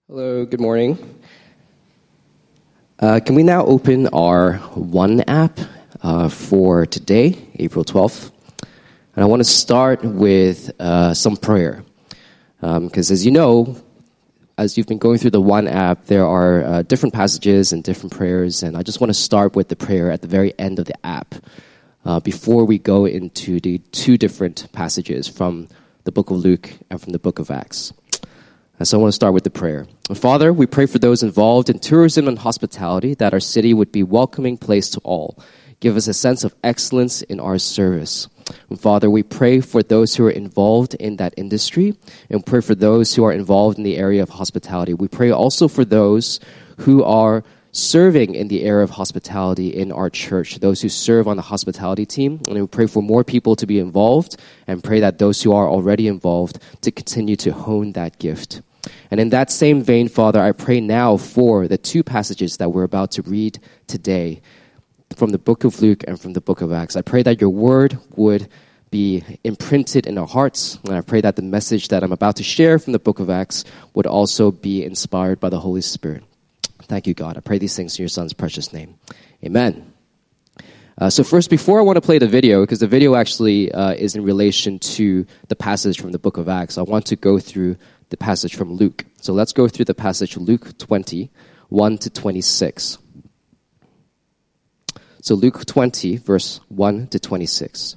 Hello, good morning. Can we now open our One app for today, April 12th? And I want to start with some prayer. Because as you know, as you've been going through the One app, there are different passages and different prayers. And I just want to start with the prayer at the very end of the app before we go into the two different passages from the book of Luke and from the book of Acts. And so I want to start with the prayer. Father, we pray for those involved in tourism and hospitality that our city would be a welcoming place to all. Give us a sense of excellence in our service. And Father, we pray for those who are involved in that industry and pray for those who are involved in the area of hospitality. We pray also for those who are serving in the area of hospitality in our church, those who serve on the hospitality team. And we pray for more people to be involved and pray that those who are already involved to continue to hone that gift. And in that same vein, Father, I pray now for the two passages that we're about to read today from the book of Luke and from the book of Acts. I pray that your word would be imprinted in our hearts, and I pray that the message that I'm about to share from the book of Acts would also be inspired by the Holy Spirit. Thank you, God. I pray these things in your Son's precious name. Amen. So first, before I want to play the video, because the video actually is in relation to the passage from the book of Acts, I want to go through the passage from Luke. So let's go through the passage Luke 20, 1 to 26. So Luke 20, verse 1 to 26.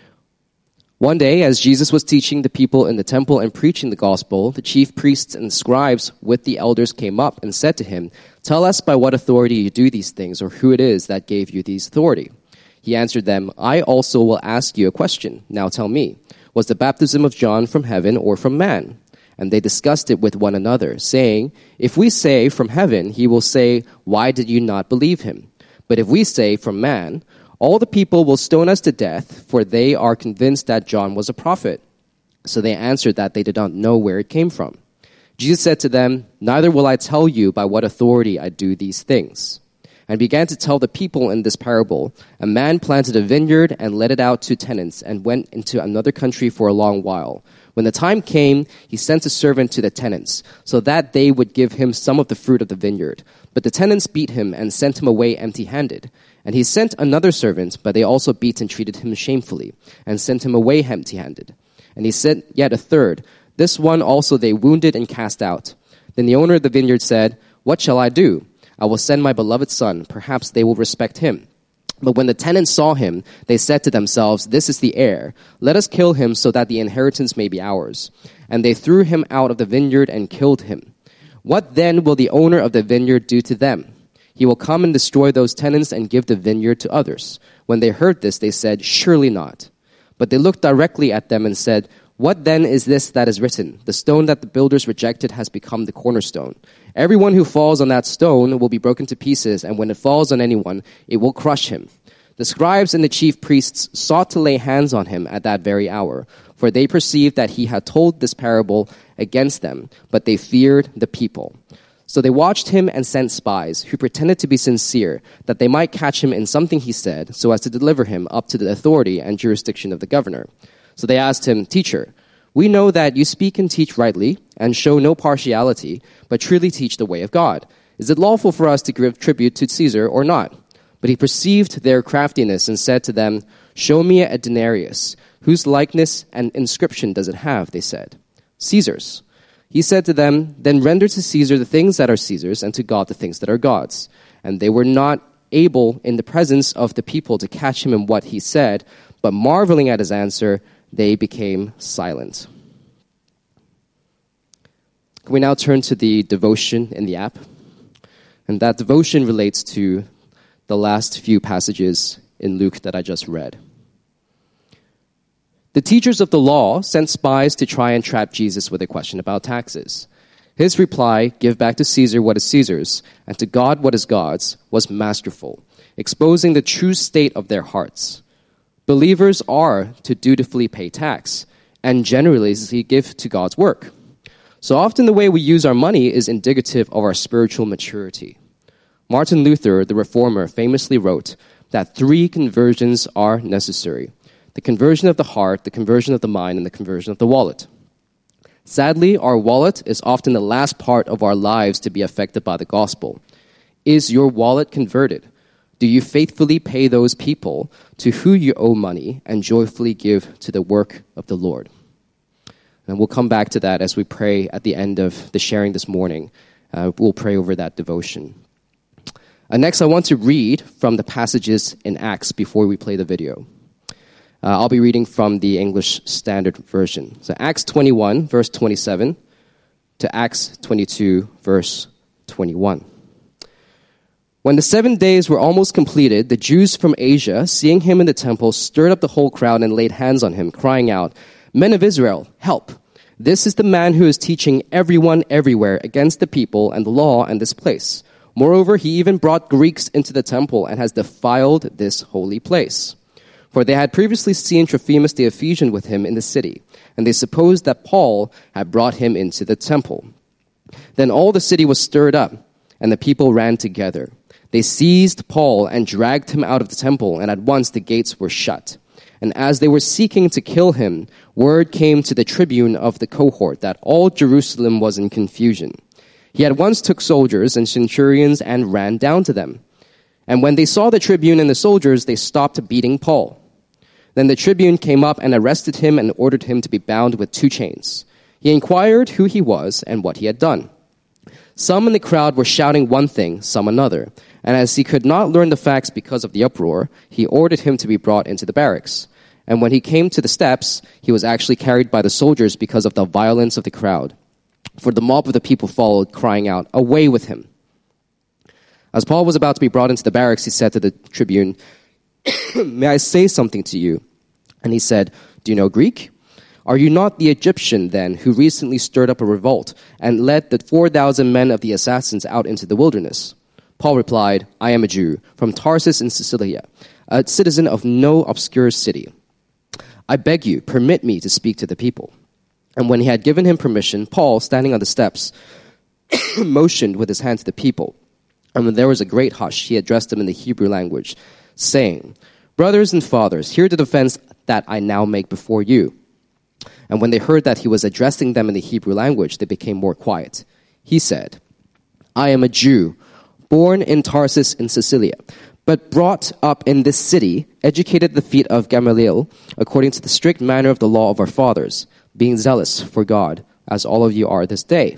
One day, as Jesus was teaching the people in the temple and preaching the gospel, the chief priests and scribes with the elders came up and said to him, "Tell us by what authority you do these things, or who it is that gave you this authority." He answered them, "I also will ask you a question. Now tell me, was the baptism of John from heaven or from man?" And they discussed it with one another, saying, "If we say from heaven, he will say, 'Why did you not believe him?' But if we say from man, all the people will stone us to death, for they are convinced that John was a prophet." So they answered that they did not know where it came from. Jesus said to them, "Neither will I tell you by what authority I do these things." And began to tell the people in this parable, "A man planted a vineyard and let it out to tenants and went into another country for a long while. When the time came, he sent a servant to the tenants, so that they would give him some of the fruit of the vineyard. But the tenants beat him and sent him away empty-handed. And he sent another servant, but they also beat and treated him shamefully, and sent him away empty-handed. And he sent yet a third. This one also they wounded and cast out. Then the owner of the vineyard said, 'What shall I do? I will send my beloved son. Perhaps they will respect him.' But when the tenants saw him, they said to themselves, 'This is the heir. Let us kill him so that the inheritance may be ours.' And they threw him out of the vineyard and killed him. What then will the owner of the vineyard do to them? He will come and destroy those tenants and give the vineyard to others." When they heard this, they said, "Surely not." But they looked directly at them and said, "What then is this that is written? The stone that the builders rejected has become the cornerstone. Everyone who falls on that stone will be broken to pieces, and when it falls on anyone, it will crush him." The scribes and the chief priests sought to lay hands on him at that very hour, for they perceived that he had told this parable against them, but they feared the people. So they watched him and sent spies, who pretended to be sincere, that they might catch him in something he said, so as to deliver him up to the authority and jurisdiction of the governor. So they asked him, "Teacher, we know that you speak and teach rightly, and show no partiality, but truly teach the way of God. Is it lawful for us to give tribute to Caesar or not?" But he perceived their craftiness and said to them, "Show me a denarius. Whose likeness and inscription does it have?" They said, "Caesar's." He said to them, "Then render to Caesar the things that are Caesar's, and to God the things that are God's." And they were not able in the presence of the people to catch him in what he said, but marveling at his answer, they became silent. Can we now turn to the devotion in the app? And that devotion relates to the last few passages in Luke that I just read. The teachers of the law sent spies to try and trap Jesus with a question about taxes. His reply, "Give back to Caesar what is Caesar's, and to God what is God's," was masterful, exposing the true state of their hearts. Believers are to dutifully pay tax and generously give to God's work. So often the way we use our money is indicative of our spiritual maturity. Martin Luther, the reformer, famously wrote that 3 conversions are necessary: the conversion of the heart, the conversion of the mind, and the conversion of the wallet. Sadly, our wallet is often the last part of our lives to be affected by the gospel. Is your wallet converted? Do you faithfully pay those people to who you owe money and joyfully give to the work of the Lord? And we'll come back to that as we pray at the end of the sharing this morning. We'll pray over that devotion. Next, I want to read from the passages in Acts before we play the video. I'll be reading from the English Standard Version. So Acts 21, verse 27 to Acts 22, verse 21. When the 7 days were almost completed, the Jews from Asia, seeing him in the temple, stirred up the whole crowd and laid hands on him, crying out, "Men of Israel, help! This is the man who is teaching everyone everywhere against the people and the law and this place. Moreover, he even brought Greeks into the temple and has defiled this holy place." For they had previously seen Trophimus the Ephesian with him in the city, and they supposed that Paul had brought him into the temple. Then all the city was stirred up, and the people ran together. They seized Paul and dragged him out of the temple, and at once the gates were shut. And as they were seeking to kill him, word came to the tribune of the cohort that all Jerusalem was in confusion. He at once took soldiers and centurions and ran down to them. And when they saw the tribune and the soldiers, they stopped beating Paul. Then the tribune came up and arrested him and ordered him to be bound with 2 chains. He inquired who he was and what he had done. Some in the crowd were shouting one thing, some another. And as he could not learn the facts because of the uproar, he ordered him to be brought into the barracks. And when he came to the steps, he was actually carried by the soldiers because of the violence of the crowd. For the mob of the people followed, crying out, "Away with him!" As Paul was about to be brought into the barracks, he said to the tribune, "May I say something to you?" And he said, "Do you know Greek? Are you not the Egyptian, then, who recently stirred up a revolt and led the 4,000 men of the assassins out into the wilderness?" Paul replied, "I am a Jew, from Tarsus in Cilicia, a citizen of no obscure city. I beg you, permit me to speak to the people." And when he had given him permission, Paul, standing on the steps, motioned with his hand to the people. And when there was a great hush, he addressed them in the Hebrew language, saying, "Brothers and fathers, hear the defense that I now make before you." And when they heard that he was addressing them in the Hebrew language, they became more quiet. He said, "I am a Jew, born in Tarsus in Cilicia, but brought up in this city, educated at the feet of Gamaliel, according to the strict manner of the law of our fathers, being zealous for God, as all of you are this day.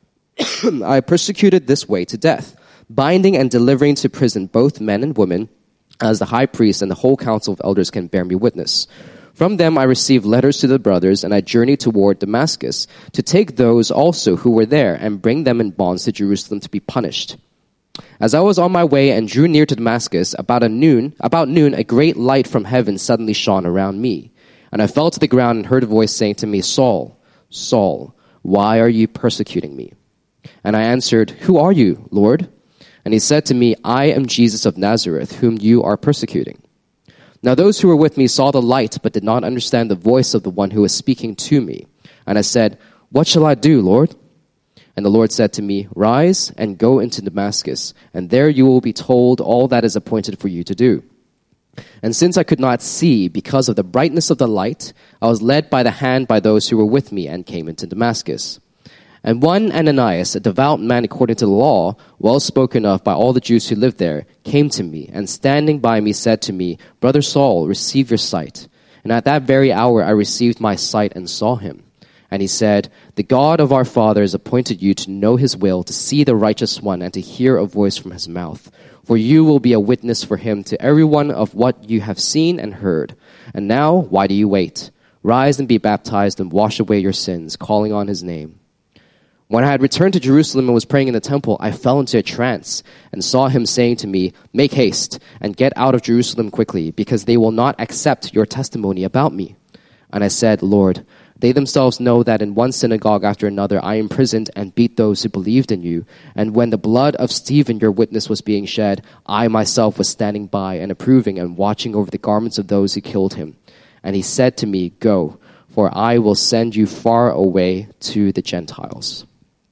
I persecuted this way to death, binding and delivering to prison both men and women, as the high priest and the whole council of elders can bear me witness. From them I received letters to the brothers, and I journeyed toward Damascus to take those also who were there and bring them in bonds to Jerusalem to be punished. As I was on my way and drew near to Damascus, about noon, a great light from heaven suddenly shone around me. And I fell to the ground and heard a voice saying to me, 'Saul, Saul, why are you persecuting me?' And I answered, 'Who are you, Lord?' And he said to me, 'I am Jesus of Nazareth, whom you are persecuting.' Now those who were with me saw the light, but did not understand the voice of the one who was speaking to me. And I said, 'What shall I do, Lord?' And the Lord said to me, 'Rise and go into Damascus, and there you will be told all that is appointed for you to do.' And since I could not see because of the brightness of the light, I was led by the hand by those who were with me and came into Damascus. And one Ananias, a devout man according to the law, well spoken of by all the Jews who lived there, came to me, and standing by me said to me, 'Brother Saul, receive your sight.' And at that very hour I received my sight and saw him. And he said, 'The God of our fathers appointed you to know his will, to see the righteous one, and to hear a voice from his mouth. For you will be a witness for him to everyone of what you have seen and heard. And now, why do you wait? Rise and be baptized and wash away your sins, calling on his name.' When I had returned to Jerusalem and was praying in the temple, I fell into a trance and saw him saying to me, 'Make haste and get out of Jerusalem quickly, because they will not accept your testimony about me.' And I said, 'Lord, they themselves know that in one synagogue after another I imprisoned and beat those who believed in you. And when the blood of Stephen, your witness, was being shed, I myself was standing by and approving and watching over the garments of those who killed him.' And he said to me, 'Go, for I will send you far away to the Gentiles.'"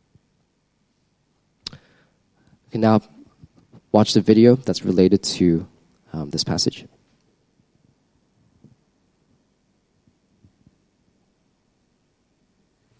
You can now watch the video that's related to this passage.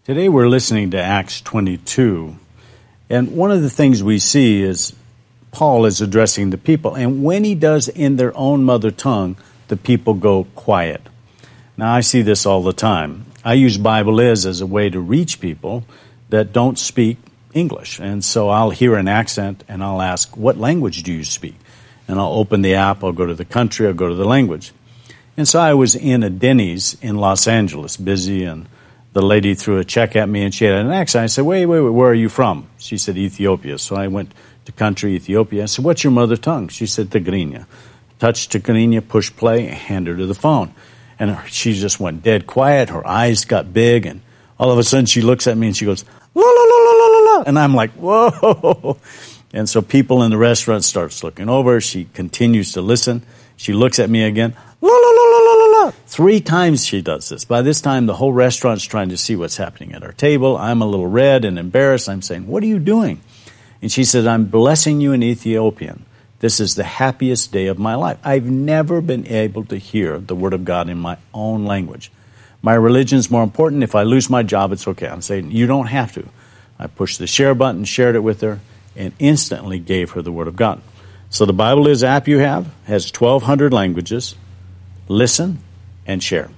Today we're listening to Acts 22, and one of the things we see is Paul is addressing the people, and when he does in their own mother tongue, the people go quiet. Now, I see this all the time. I use Bible Is as a way to reach people that don't speak English, and so I'll hear an accent, and I'll ask, what language do you speak? And I'll open the app, I'll go to the country, I'll go to the language. And so I was in a Denny's in Los Angeles, busy, and the lady threw a check at me, and she had an accent. I said, wait, where are you from? She said, Ethiopia. So I went to country, Ethiopia. I said, what's your mother tongue? She said, Tigrinya. Touch Tigrinya, push play, hand her to the phone. And she just went dead quiet. Her eyes got big, and all of a sudden she looks at me and she goes, la, la, la, la, la, la, la. And I'm like, whoa. And so people in the restaurant starts looking over. She continues to listen. She looks at me again, la, la, la, la, la, la, la. 3 times she does this. By this time, the whole restaurant's trying to see what's happening at our table. I'm a little red and embarrassed. I'm saying, what are you doing? And she said, I'm blessing you in Ethiopian. This is the happiest day of my life. I've never been able to hear the Word of God in my own language. My religion's more important. If I lose my job, it's okay. I'm saying, you don't have to. I pushed the share button, shared it with her, and instantly gave her the Word of God. So the Bible Is app you have has 1,200 languages. Listen and share.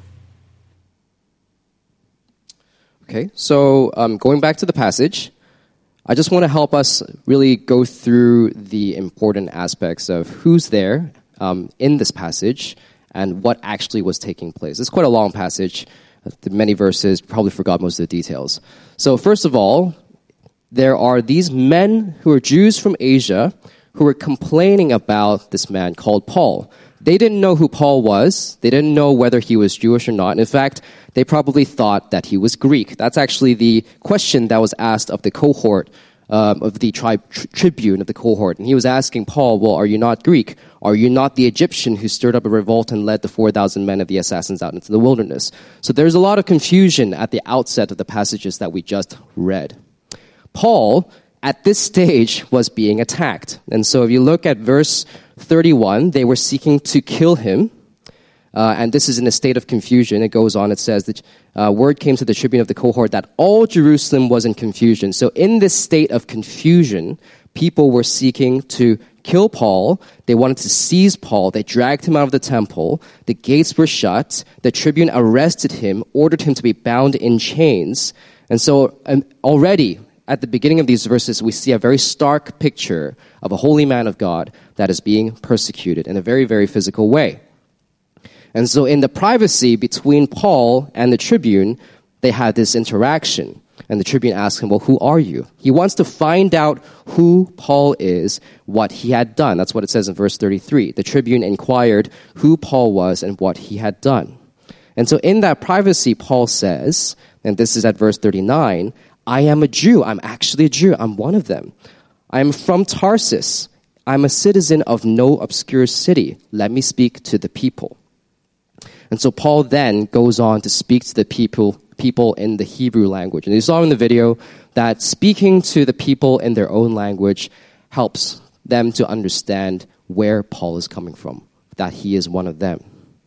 Okay, so going back to the passage, I just want to help us really go through the important aspects of who's there in this passage and what actually was taking place. It's quite a long passage, many verses, probably forgot most of the details. So first of all, there are these men who are Jews from Asia who were complaining about this man called Paul. They didn't know who Paul was. They didn't know whether he was Jewish or not. In fact, they probably thought that he was Greek. That's actually the question that was asked of the cohort, of the tribune of the cohort. And he was asking Paul, well, are you not Greek? Are you not the Egyptian who stirred up a revolt and led the 4,000 men of the assassins out into the wilderness? So there's a lot of confusion at the outset of the passages that we just read. Paul, at this stage, was being attacked. And so if you look at verse 31, they were seeking to kill him. And this is in a state of confusion. It goes on, it says, that word came to the tribune of the cohort that all Jerusalem was in confusion. So in this state of confusion, people were seeking to kill Paul. They wanted to seize Paul. They dragged him out of the temple. The gates were shut. The tribune arrested him, ordered him to be bound in chains. And so already, at the beginning of these verses, we see a very stark picture of a holy man of God that is being persecuted in a very, very physical way. And so in the privacy between Paul and the tribune, they had this interaction. And the tribune asked him, well, who are you? He wants to find out who Paul is, what he had done. That's what it says in verse 33. The tribune inquired who Paul was and what he had done. And so in that privacy, Paul says, and this is at verse 39, I am a Jew. I'm actually a Jew. I'm one of them. I am from Tarsus. I'm a citizen of no obscure city. Let me speak to the people. And so Paul then goes on to speak to the people in the Hebrew language. And you saw in the video that speaking to the people in their own language helps them to understand where Paul is coming from, that he is one of them.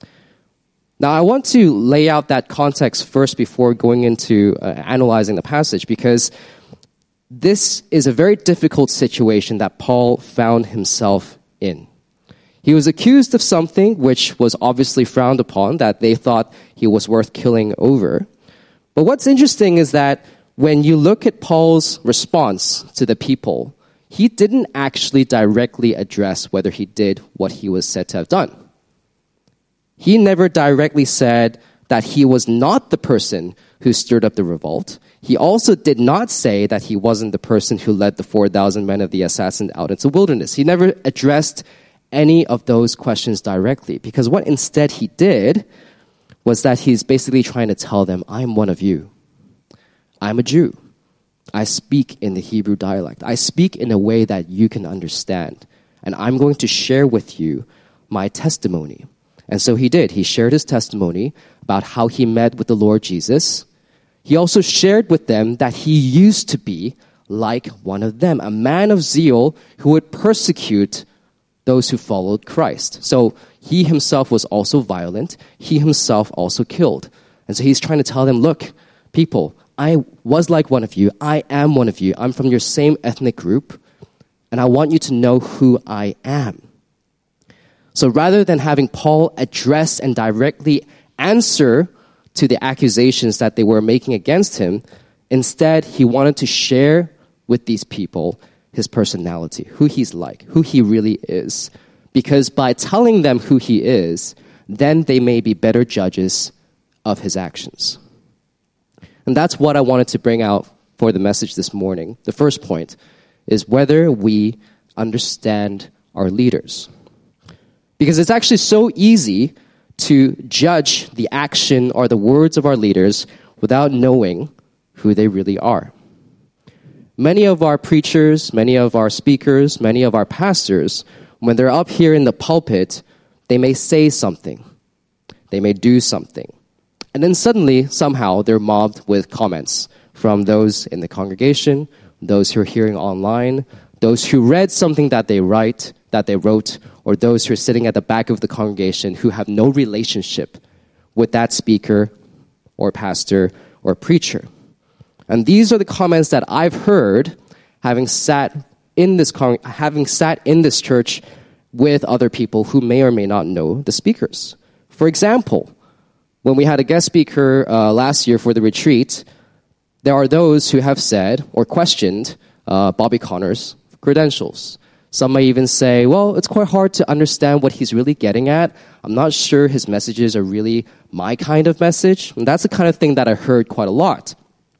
Now, I want to lay out that context first before going into analyzing the passage, because this is a very difficult situation that Paul found himself in. He was accused of something which was obviously frowned upon, that they thought he was worth killing over. But what's interesting is that when you look at Paul's response to the people, he didn't actually directly address whether he did what he was said to have done. He never directly said that he was not the person who stirred up the revolt. He also did not say that he wasn't the person who led the 4,000 men of the assassins out into the wilderness. He never addressed any of those questions directly, because what instead he did was that he's basically trying to tell them, I'm one of you. I'm a Jew. I speak in the Hebrew dialect. I speak in a way that you can understand. And I'm going to share with you my testimony. And so he did. He shared his testimony about how he met with the Lord Jesus. He also shared with them that he used to be like one of them, a man of zeal who would persecute those who followed Christ. So he himself was also violent. He himself also killed. And so he's trying to tell them, look, people, I was like one of you. I am one of you. I'm from your same ethnic group, and I want you to know who I am. So rather than having Paul address and directly answer to the accusations that they were making against him, instead, he wanted to share with these people his personality, who he's like, who he really is. Because by telling them who he is, then they may be better judges of his actions. And that's what I wanted to bring out for the message this morning. The first point is whether we understand our leaders. Because it's actually so easy to judge the action or the words of our leaders without knowing who they really are. Many of our preachers, many of our speakers, many of our pastors, when they're up here in the pulpit, they may say something. They may do something. And then suddenly, somehow, they're mobbed with comments from those in the congregation, those who are hearing online, those who read something that they wrote, or those who are sitting at the back of the congregation who have no relationship with that speaker or pastor or preacher. And these are the comments that I've heard having sat in this church with other people who may or may not know the speakers. For example, when we had a guest speaker last year for the retreat, there are those who have said or questioned Bobby Connor's credentials. Some may even say, well, it's quite hard to understand what he's really getting at. I'm not sure his messages are really my kind of message. And that's the kind of thing that I heard quite a lot.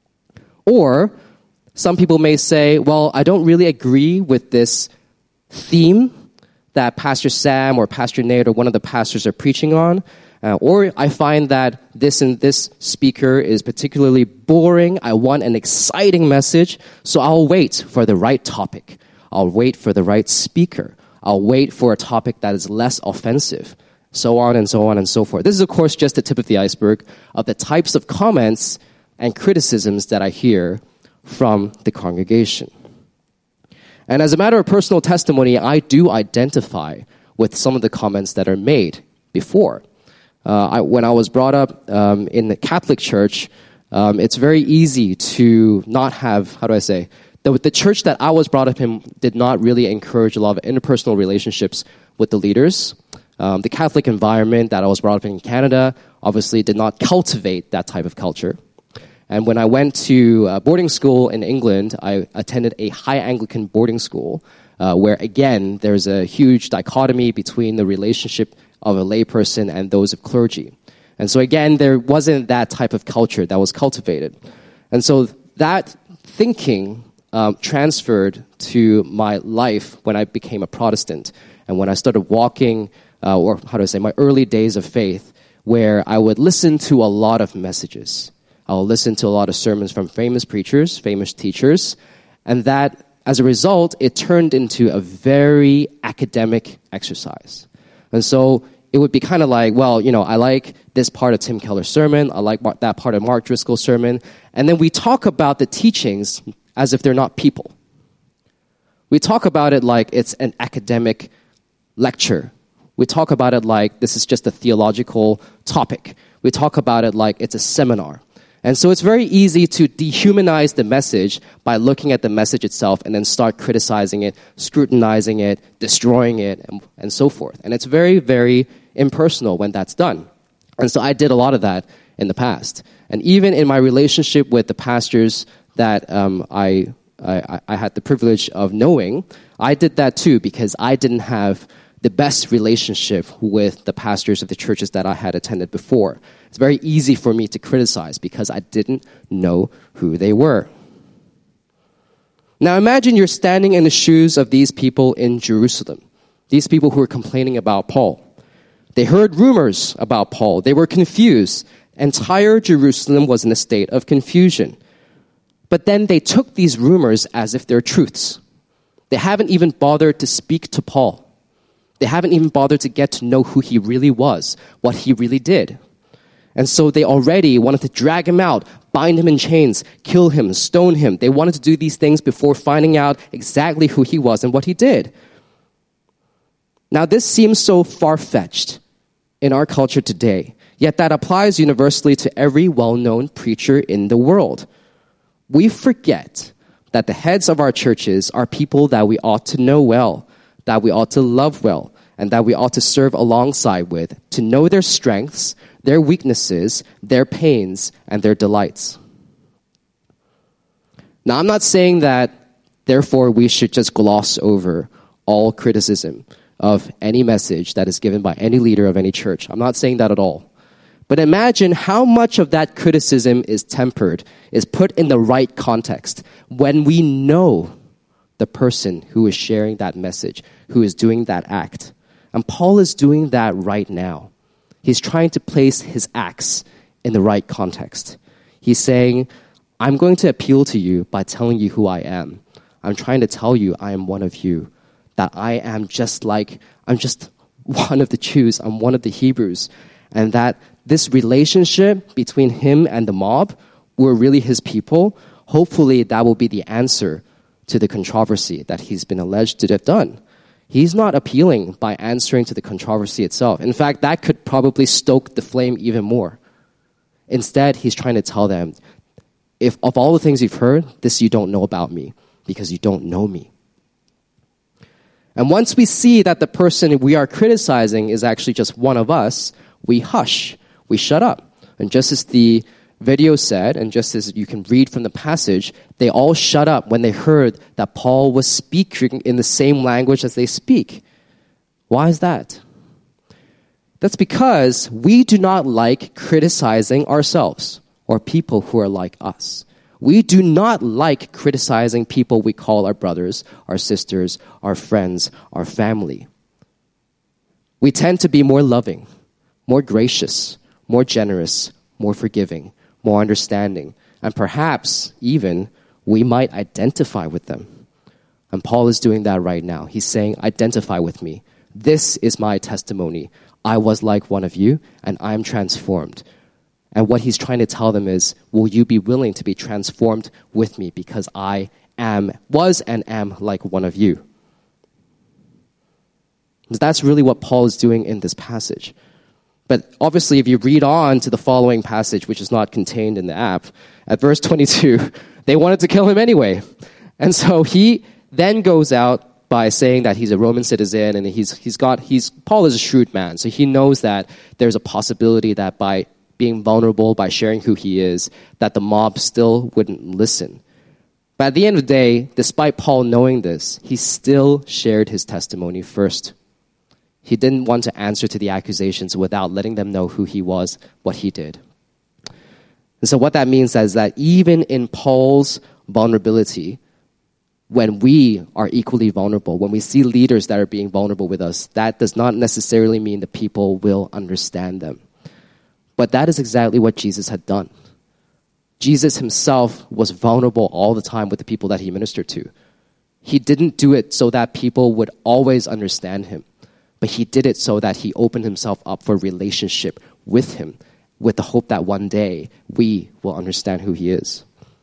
Or some people may say, well, I don't really agree with this theme that Pastor Sam or Pastor Nate or one of the pastors are preaching on. Or I find that this speaker is particularly boring. I want an exciting message, so I'll wait for the right topic. I'll wait for the right speaker. I'll wait for a topic that is less offensive, so on and so on and so forth. This is, of course, just the tip of the iceberg of the types of comments and criticisms that I hear from the congregation. And as a matter of personal testimony, I do identify with some of the comments that are made before. When I was brought up in the Catholic Church, it's very easy to not have, the church that I was brought up in did not really encourage a lot of interpersonal relationships with the leaders. The Catholic environment that I was brought up in Canada obviously did not cultivate that type of culture. And when I went to boarding school in England, I attended a high Anglican boarding school where, again, there's a huge dichotomy between the relationship of a layperson and those of clergy. And so, again, there wasn't that type of culture that was cultivated. And so that thinking transferred to my life when I became a Protestant and when I started walking, my early days of faith, where I would listen to a lot of messages. I'll listen to a lot of sermons from famous preachers, famous teachers, and that, as a result, it turned into a very academic exercise. And so it would be kind of like, well, I like this part of Tim Keller's sermon, I like that part of Mark Driscoll's sermon, and then we talk about the teachings as if they're not people. We talk about it like it's an academic lecture. We talk about it like this is just a theological topic. We talk about it like it's a seminar. And so it's very easy to dehumanize the message by looking at the message itself and then start criticizing it, scrutinizing it, destroying it, and so forth. And it's very, very impersonal when that's done. And so I did a lot of that in the past. And even in my relationship with the pastors that I had the privilege of knowing, I did that too because I didn't have the best relationship with the pastors of the churches that I had attended before. It's very easy for me to criticize because I didn't know who they were. Now imagine you're standing in the shoes of these people in Jerusalem, these people who were complaining about Paul. They heard rumors about Paul. They were confused. Entire Jerusalem was in a state of confusion. But then they took these rumors as if they're truths. They haven't even bothered to speak to Paul. They haven't even bothered to get to know who he really was, what he really did. And so they already wanted to drag him out, bind him in chains, kill him, stone him. They wanted to do these things before finding out exactly who he was and what he did. Now, this seems so far-fetched in our culture today, yet that applies universally to every well-known preacher in the world. we forget that the heads of our churches are people that we ought to know well, that we ought to love well, and that we ought to serve alongside with, to know their strengths, their weaknesses, their pains, and their delights. Now, I'm not saying that, therefore, we should just gloss over all criticism of any message that is given by any leader of any church. I'm not saying that at all. But imagine how much of that criticism is tempered, is put in the right context, when we know the person who is sharing that message, who is doing that act. And Paul is doing that right now. He's trying to place his acts in the right context. He's saying, I'm going to appeal to you by telling you who I am. I'm trying to tell you I am one of you, that I'm just one of the Jews, I'm one of the Hebrews, and that this relationship between him and the mob were really his people. Hopefully that will be the answer to the controversy that he's been alleged to have done. He's not appealing by answering to the controversy itself. In fact, that could probably stoke the flame even more. Instead, he's trying to tell them, if of all the things you've heard, this you don't know about me, because you don't know me. And once we see that the person we are criticizing is actually just one of us, we hush, we shut up. And just as the video said, and just as you can read from the passage, they all shut up when they heard that Paul was speaking in the same language as they speak. Why is that? That's because we do not like criticizing ourselves or people who are like us. We do not like criticizing people we call our brothers, our sisters, our friends, our family. We tend to be more loving, more gracious, more generous, more forgiving, more understanding, and perhaps even we might identify with them. And Paul is doing that right now. He's saying, identify with me. This is my testimony. I was like one of you, and I'm transformed. And what he's trying to tell them is, will you be willing to be transformed with me because I was and am like one of you? That's really what Paul is doing in this passage. But obviously, if you read on to the following passage, which is not contained in the app, at verse 22, they wanted to kill him anyway. And so he then goes out by saying that he's a Roman citizen and Paul is a shrewd man. So he knows that there's a possibility that by being vulnerable, by sharing who he is, that the mob still wouldn't listen. But at the end of the day, despite Paul knowing this, he still shared his testimony first. He didn't want to answer to the accusations without letting them know who he was, what he did. And so what that means is that even in Paul's vulnerability, when we are equally vulnerable, when we see leaders that are being vulnerable with us, that does not necessarily mean the people will understand them. But that is exactly what Jesus had done. Jesus himself was vulnerable all the time with the people that he ministered to. He didn't do it so that people would always understand him, but he did it so that he opened himself up for relationship with him, with the hope that one day we will understand who he is.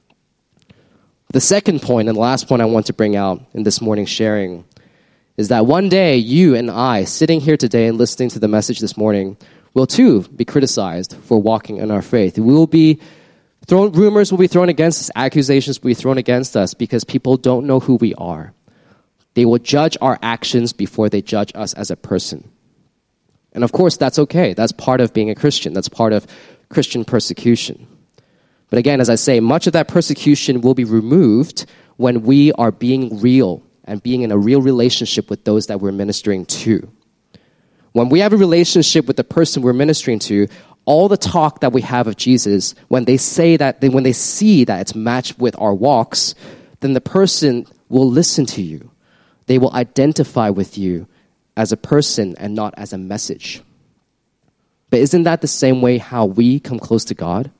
The second point, and the last point I want to bring out in this morning's sharing, is that one day you and I, sitting here today and listening to the message this morning, will too be criticized for walking in our faith. Rumors will be thrown against us, accusations will be thrown against us because people don't know who we are. They will judge our actions before they judge us as a person. And of course, that's okay. That's part of being a Christian. That's part of Christian persecution. But again, as I say, much of that persecution will be removed when we are being real and being in a real relationship with those that we're ministering to. When we have a relationship with the person we're ministering to, all the talk that we have of Jesus, when they see that it's matched with our walks, then the person will listen to you. They will identify with you as a person and not as a message. But isn't that the same way how we come close to God?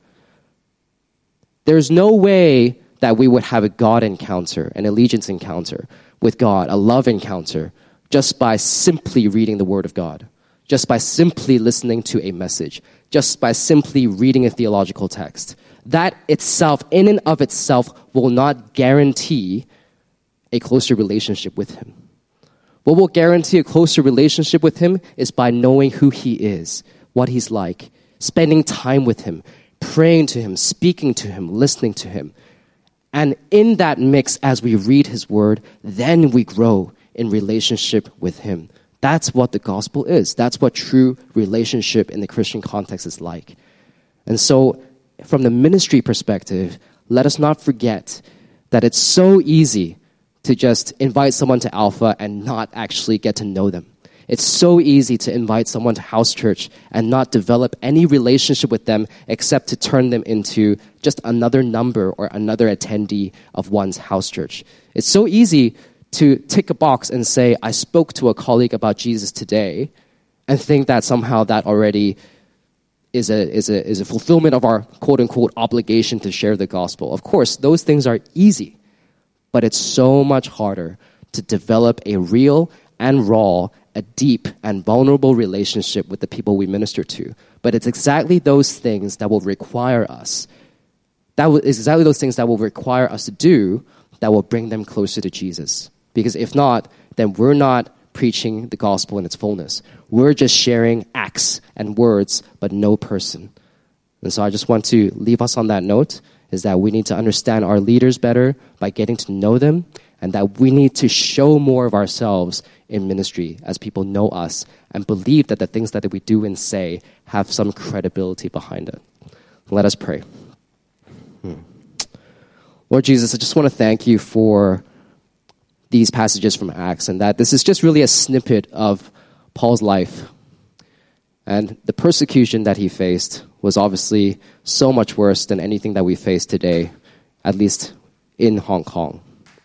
There's no way that we would have a God encounter, an allegiance encounter with God, a love encounter, just by simply reading the Word of God, just by simply listening to a message, just by simply reading a theological text. That itself, in and of itself, will not guarantee a closer relationship with Him. What will guarantee a closer relationship with Him is by knowing who He is, what He's like, spending time with Him, praying to Him, speaking to Him, listening to Him. And in that mix, as we read his word, then we grow in relationship with him. That's what the gospel is. That's what true relationship in the Christian context is like. And so, from the ministry perspective, let us not forget that it's so easy to just invite someone to Alpha and not actually get to know them. It's so easy to invite someone to house church and not develop any relationship with them except to turn them into just another number or another attendee of one's house church. It's so easy to tick a box and say, I spoke to a colleague about Jesus today, and think that somehow that already is a fulfillment of our quote-unquote obligation to share the gospel. Of course, those things are easy, but it's so much harder to develop a real and raw, a deep and vulnerable relationship with the people we minister to. But it's exactly those things that will require us. Exactly those things that will require us to do that will bring them closer to Jesus. Because if not, then we're not preaching the gospel in its fullness. We're just sharing acts and words, but no person. And so I just want to leave us on that note, is that we need to understand our leaders better by getting to know them, and that we need to show more of ourselves in ministry as people know us and believe that the things that we do and say have some credibility behind it. Let us pray. Lord Jesus, I just want to thank you for these passages from Acts, and that this is just really a snippet of Paul's life. And the persecution that he faced was obviously so much worse than anything that we face today, at least in Hong Kong.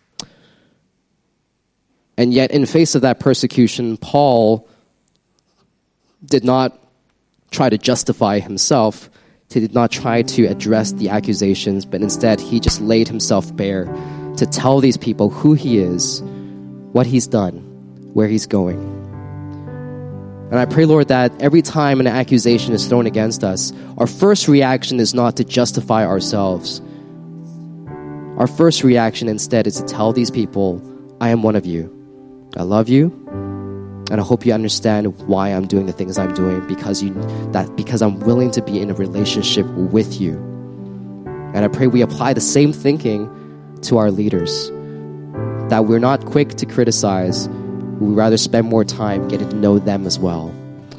And yet, in face of that persecution, Paul did not try to justify himself. He did not try to address the accusations, but instead he just laid himself bare to tell these people who he is, what he's done, where he's going. And I pray, Lord, that every time an accusation is thrown against us, our first reaction is not to justify ourselves. Our first reaction instead is to tell these people, I am one of you. I love you, and I hope you understand why I'm doing the things I'm doing, because I'm willing to be in a relationship with you. And I pray we apply the same thinking to our leaders, that we're not quick to criticize. We rather spend more time getting to know them as well.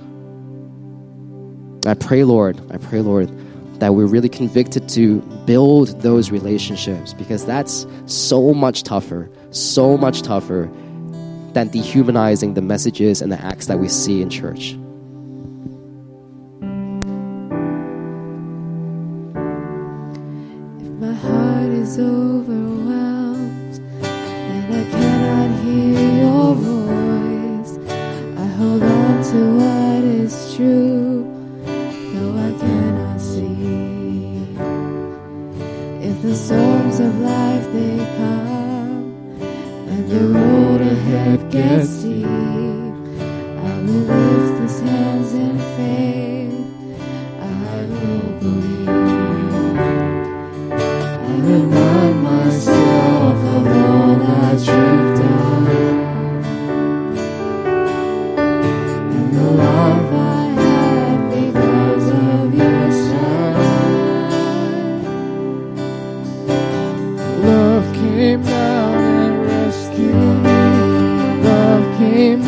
I pray, Lord, that we're really convicted to build those relationships, because that's so much tougher than dehumanizing the messages and the acts that we see in church. If my heart is overwhelmed and I cannot hear your voice, I hold on to what is true, though I cannot see. If the storms of life they come and the road ahead gets steep, I will lift these hands in faith. I will believe. I remind myself of all I dreamed of, and the love I had because of your Son. Love came down and rescued me. Love came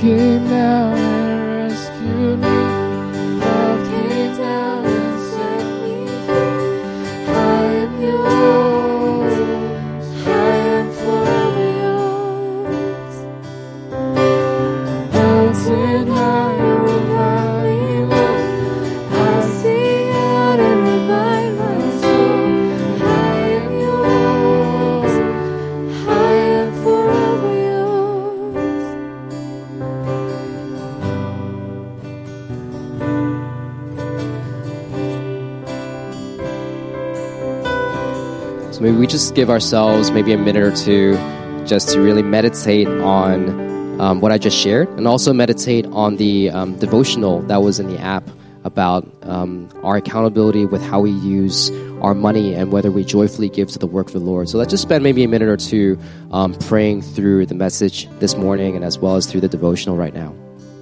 came down and rescued me. Love came down and set me free. I am yours. I am forever yours. Mountain high or valley low, I sing out and revive my soul. I am yours. I am forever yours. So maybe we just give ourselves maybe a minute or two just to really meditate on what I just shared, and also meditate on the devotional that was in the app about our accountability with how we use our money and whether we joyfully give to the work of the Lord. So let's just spend maybe a minute or two praying through the message this morning and as well as through the devotional right now.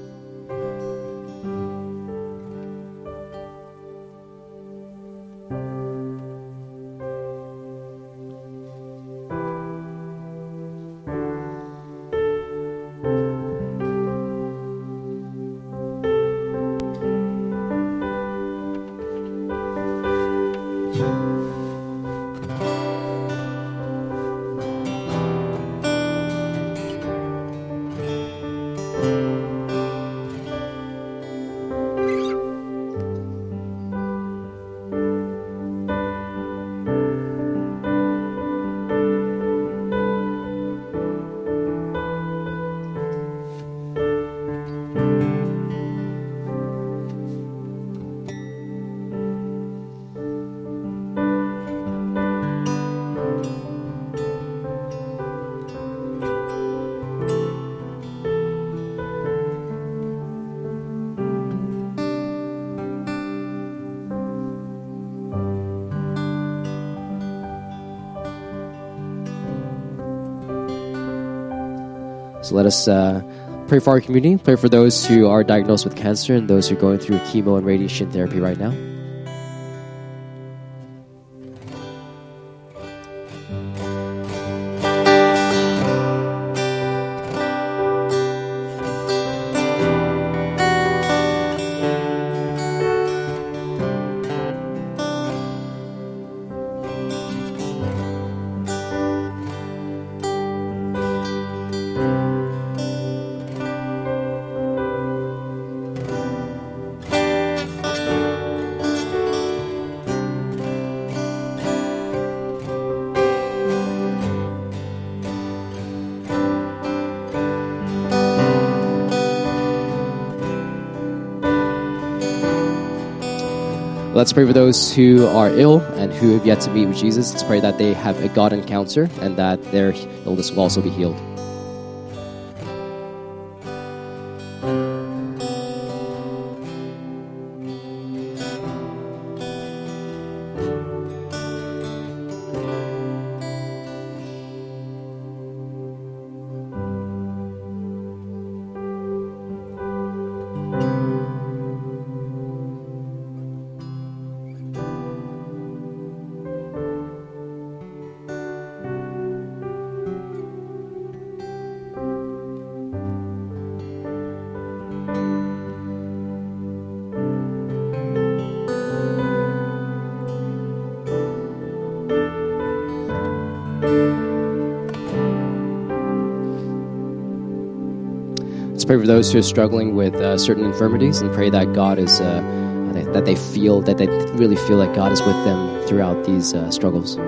So let us pray for our community, pray for those who are diagnosed with cancer and those who are going through chemo and radiation therapy right now. Let's pray for those who are ill and who have yet to meet with Jesus. Let's pray that they have a God encounter and that their illness will also be healed. Let's pray for those who are struggling with certain infirmities and pray that God is, that they really feel that God is with them throughout these struggles.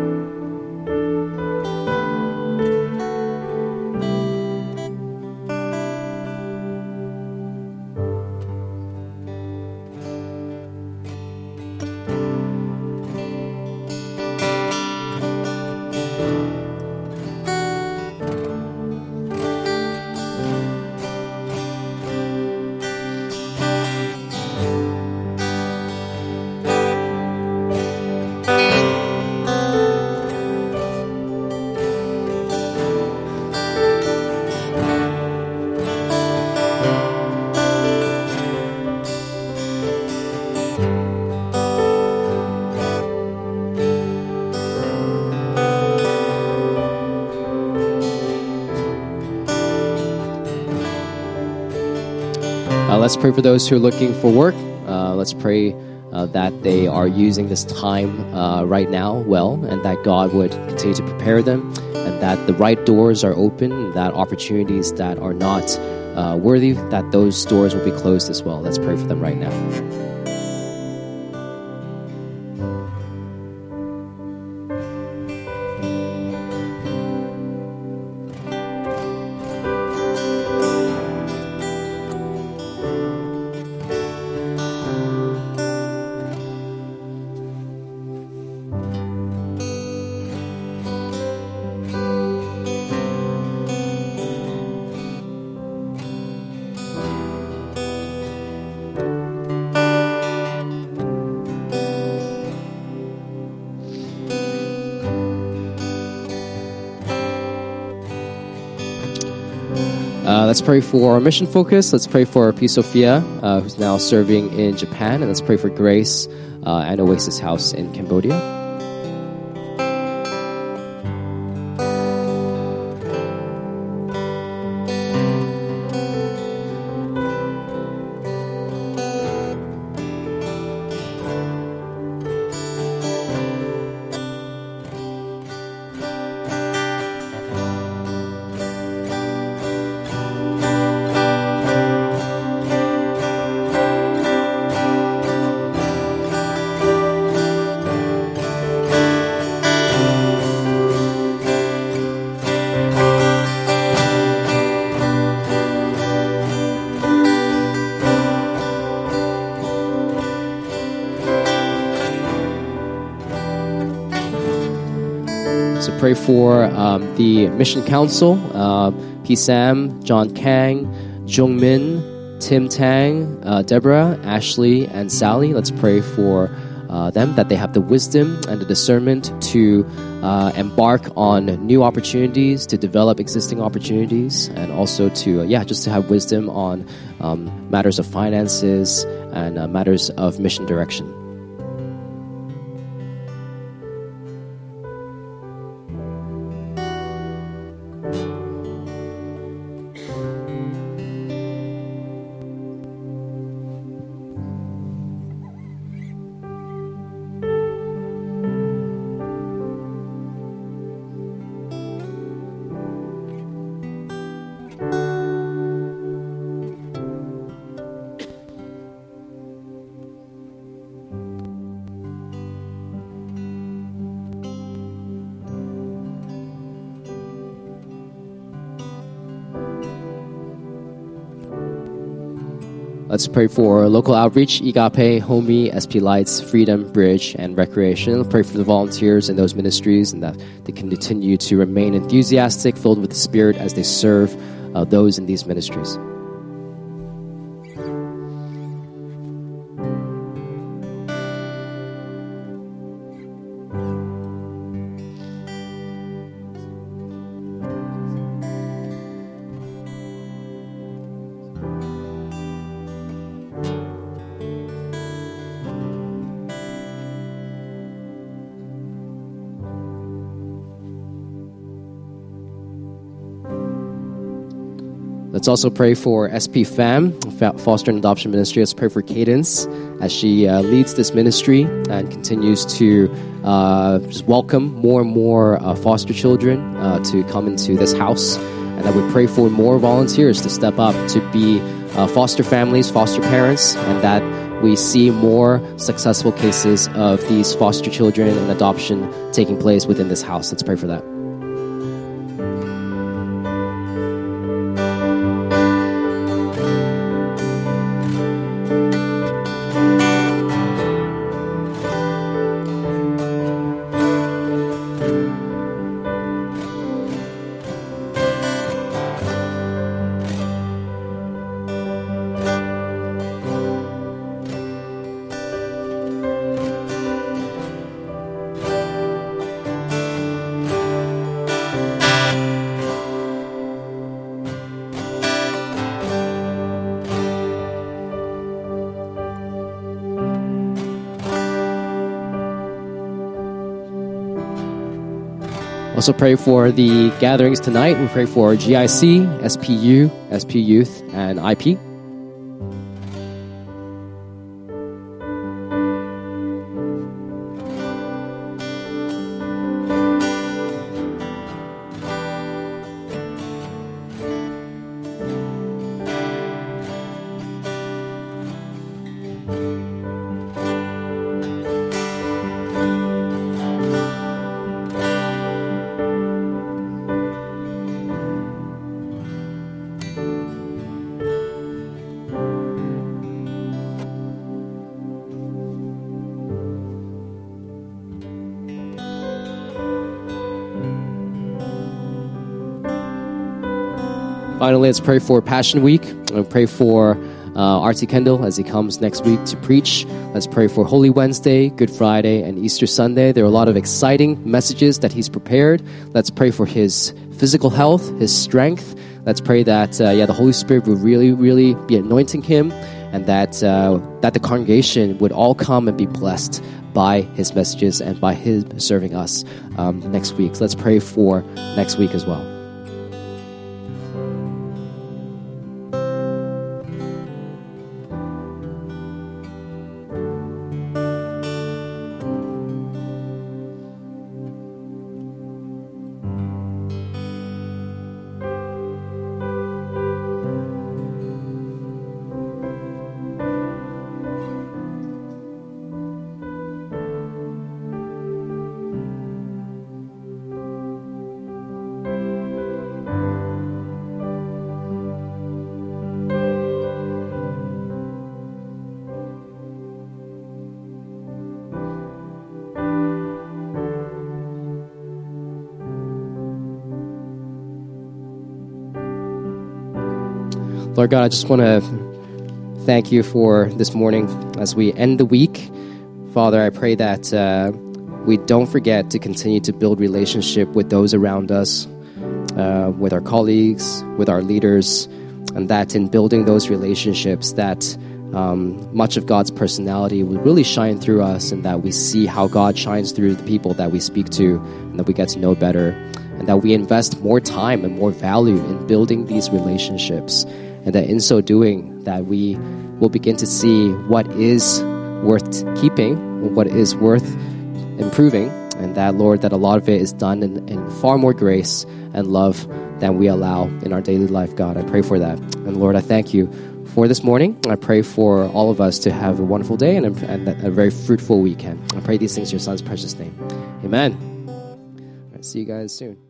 Let's pray for those who are looking for work. Let's pray that they are using this time right now well, and that God would continue to prepare them, and that the right doors are open, and that opportunities that are not worthy, that those doors will be closed as well. Let's pray for them right now. Let's pray for our mission focus. Let's pray for P. Sophia, who's now serving in Japan. And let's pray for Grace and Oasis House in Cambodia. Pray for the Mission Council, P. Sam, John Kang, Jung Min, Tim Tang, Deborah, Ashley, and Sally. Let's pray for them, that they have the wisdom and the discernment to embark on new opportunities, to develop existing opportunities, and also to, just to have wisdom on matters of finances and matters of mission direction. Let's pray for local outreach, Igape, Homie, SP Lights, Freedom, Bridge, and Recreation. Let's pray for the volunteers in those ministries, and that they can continue to remain enthusiastic, filled with the Spirit as they serve those in these ministries. Let's also pray for SP Fam, Foster and Adoption Ministry. Let's pray for Cadence as she leads this ministry and continues to just welcome more and more foster children to come into this house. And that we pray for more volunteers to step up to be foster families, foster parents, and that we see more successful cases of these foster children and adoption taking place within this house. Let's pray for that. Also pray for the gatherings tonight. We pray for GIC, SPU, SP Youth, and IP. Finally, let's pray for Passion Week. And pray for R.T. Kendall as he comes next week to preach. Let's pray for Holy Wednesday, Good Friday, and Easter Sunday. There are a lot of exciting messages that he's prepared. Let's pray for his physical health, his strength. Let's pray that the Holy Spirit would really, really be anointing him, and that the congregation would all come and be blessed by his messages and by his serving us next week. So let's pray for next week as well. Lord God, I just want to thank you for this morning as we end the week. Father, I pray that we don't forget to continue to build relationship with those around us, with our colleagues, with our leaders, and that in building those relationships that much of God's personality will really shine through us, and that we see how God shines through the people that we speak to, and that we get to know better, and that we invest more time and more value in building these relationships. And that in so doing, that we will begin to see what is worth keeping, and what is worth improving, and that, Lord, that a lot of it is done in far more grace and love than we allow in our daily life, God. I pray for that. And Lord, I thank you for this morning. I pray for all of us to have a wonderful day and a very fruitful weekend. I pray these things in your Son's precious name. Amen. All right, see you guys soon.